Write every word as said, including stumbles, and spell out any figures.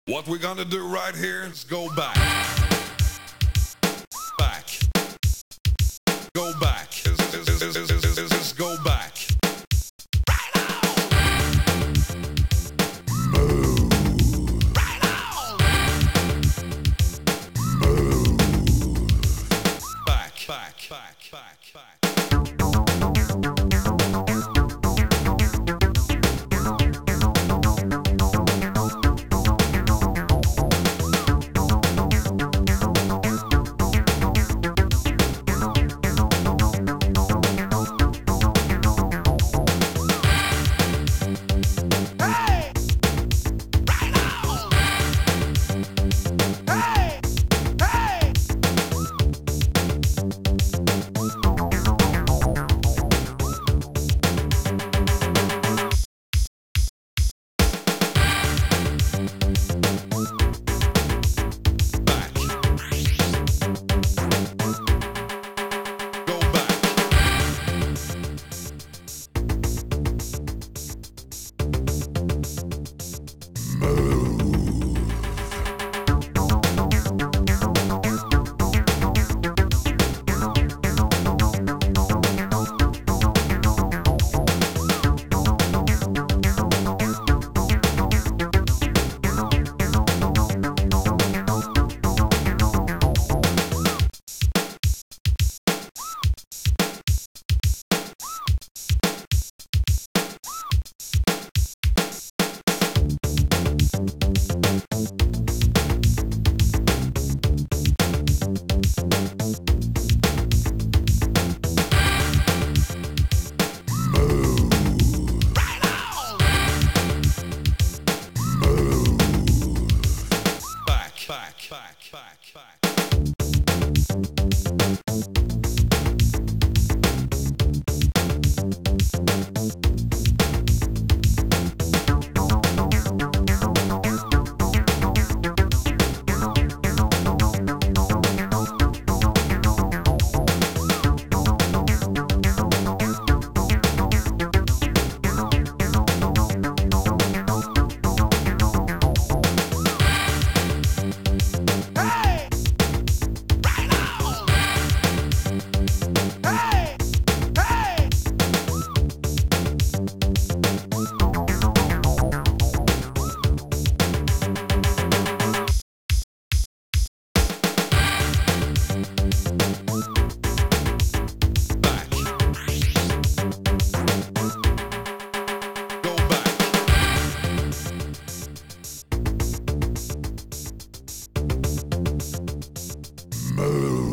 What we're gonna do right here is go back, back, go back, is, is, is, is, is, is, is, is go back. Right on. Move. Right on. Move. Back, back, back, back, back. Back, back, back. Move.